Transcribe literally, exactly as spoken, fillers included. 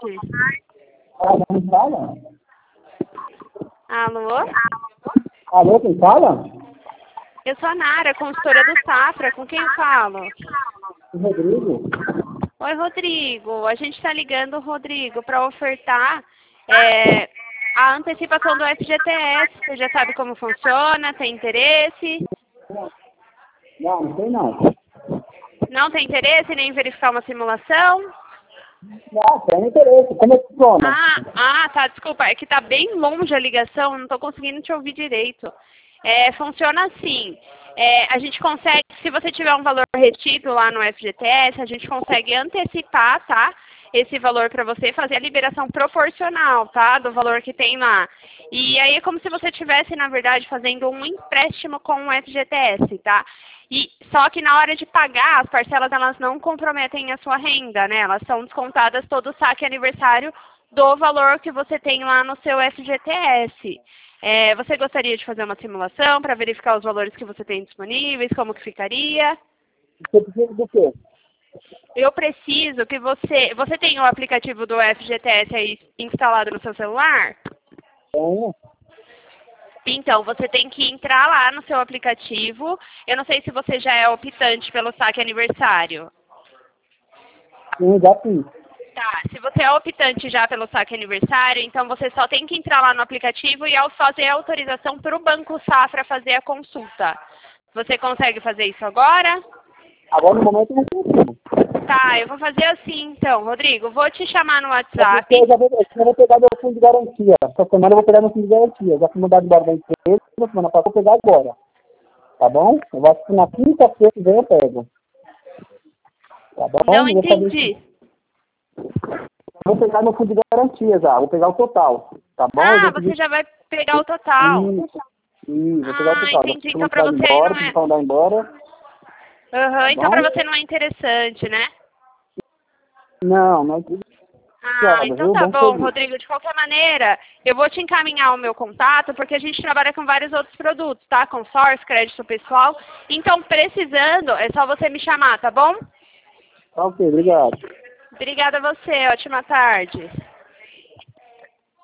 tarde. Alô, quem fala? Alô? Alô, quem fala? Eu sou a Nara, consultora do Safra. Com quem eu falo? Rodrigo. Oi, Rodrigo. A gente está ligando, Rodrigo, para ofertar é, a antecipação do F G T S. Você já sabe como funciona? Tem interesse? Não, não tem não. Não tem interesse nem em verificar uma simulação? Não, tem interesse. Como é que funciona? Ah, ah, tá, desculpa. É que tá bem longe a ligação, não tô conseguindo te ouvir direito. É, funciona assim. É, a gente consegue, se você tiver um valor retido lá no F G T S, a gente consegue antecipar, tá? Esse valor para você fazer a liberação proporcional, tá? Do valor que tem lá. E aí é como se você estivesse, na verdade, fazendo um empréstimo com o F G T S, tá? E, só que na hora de pagar, as parcelas elas não comprometem a sua renda, né? Elas são descontadas todo o saque aniversário do valor que você tem lá no seu F G T S. É, você gostaria de fazer uma simulação para verificar os valores que você tem disponíveis, como que ficaria? Você precisa do quê? Eu preciso que você... Você tem o aplicativo do F G T S aí instalado no seu celular? Tenho. Então, você tem que entrar lá no seu aplicativo. Eu não sei se você já é optante pelo saque aniversário. Sim, já fiz. Tá, se você é optante já pelo saque aniversário, então você só tem que entrar lá no aplicativo e ao fazer a autorização para o Banco Safra fazer a consulta. Você consegue fazer isso agora? Agora no momento eu não consigo. Tá, eu vou fazer assim então, Rodrigo. Vou te chamar no É WhatsApp. porque eu já vou, eu já vou pegar meu fundo de garantia. Essa semana eu vou pegar meu fundo de garantia. Já fui mandado embora da empresa, na semana passada eu vou pegar agora. Tá bom? Eu vou acho que na quinta-feira que vem eu pego. Tá bom? Não Eu vou fazer entendi. isso. Vou pegar meu fundo de garantia já, vou pegar o total, tá bom? Eu Ah, vou você pedir... já vai pegar o total. Isso, isso, vou pegar o Ah, total. entendi. Já Então fui pra mandado você aí embora, não fui é... mandar embora, Aham, tá então pra bom? você não é interessante, né? Não, não é tudo Ah, piada, então viu? tá Bom bom, serviço. Rodrigo. De qualquer maneira, eu vou te encaminhar o meu contato, porque a gente trabalha com vários outros produtos, tá? Consórcio, crédito pessoal. Então, precisando, é só você me chamar, tá bom? Tá ok, obrigado. Obrigada a você. Ótima tarde.